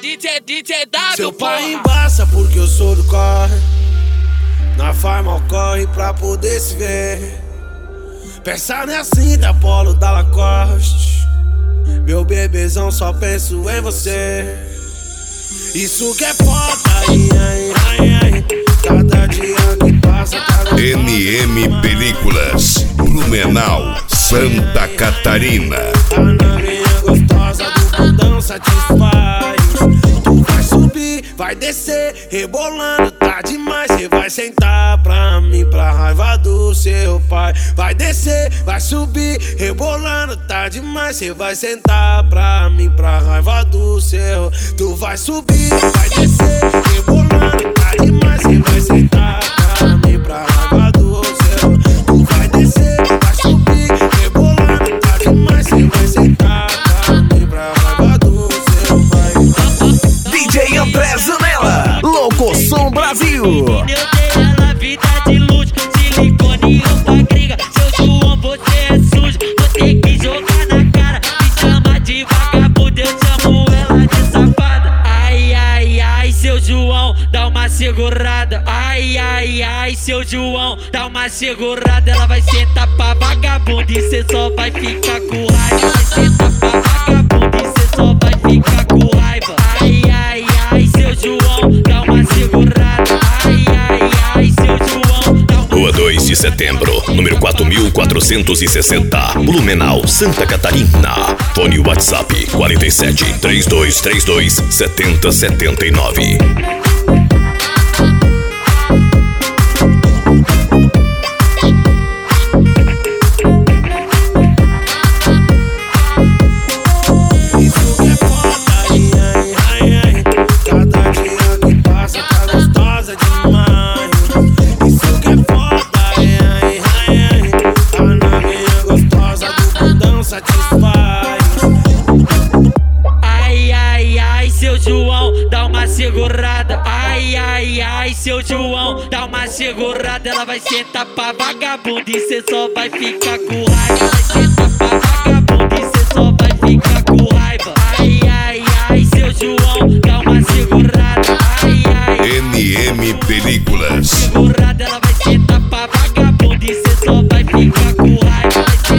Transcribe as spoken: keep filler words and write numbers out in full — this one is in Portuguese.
D J, D J W. Seu pai embaça porque eu sou do corre. Nós faz mal corre pra poder se ver. Pensa assim da Polo da Lacoste. Meu bebezão, só penso em você. Isso que é foda, ai, ai, ai, ai. Cada dia que passa, cada N M Películas, Blumenau, Santa Catarina. Tá na minha gostosa, do bundão satisfaz. Tu vai subir, vai descer, rebolando, tá demais. Cê vai sentar pra mim, pra raiva do seu pai. Vai descer, vai subir, rebolando, tá demais. Cê vai sentar pra mim, pra raiva do seu. Tu vai subir, vai descer, rebolando, tá demais. Cê vai sentar pra mim, pra raiva do seu. Tu vai descer, vai subir, rebolando, tá demais. Cê vai sentar pra mim, pra raiva do seu. Vai. D J André Zanella, Louco Som Brasil. Eu dei ela vida de luxo, silicone e roupa gringa. Seu João, você é sujo, você que jogar na cara. Me chama de vagabundo, eu chamo ela de safada. Ai, ai, ai, seu João, dá uma segurada. Ai, ai, ai, seu João, dá uma segurada. Ela vai sentar pra vagabundo e cê só vai ficar com raiva. Vai sentar pra vagabundo e cê só vai ficar com raiva. Ai, ai, ai, seu João, dá uma segurada. Ai, ai, ai, seu João, dá uma... Rua dois de setembro, número quatro mil quatrocentos e sessenta, Blumenau, Santa Catarina. Fone WhatsApp quarenta e sete, trinta e dois trinta e dois, setenta setenta e nove. Segurada, ai, ai, ai, seu João, dá uma segurada. Ela vai sentar pra vagabundo e cê só vai ficar com raiva. Vai sentar pra vagabundo e cê só vai ficar com raiva. Ai, ai, ai, seu João, dá uma segurada. Ai, ai, N M Películas. segurada, ela vai sentar pra vagabundo e cê só vai ficar com raiva.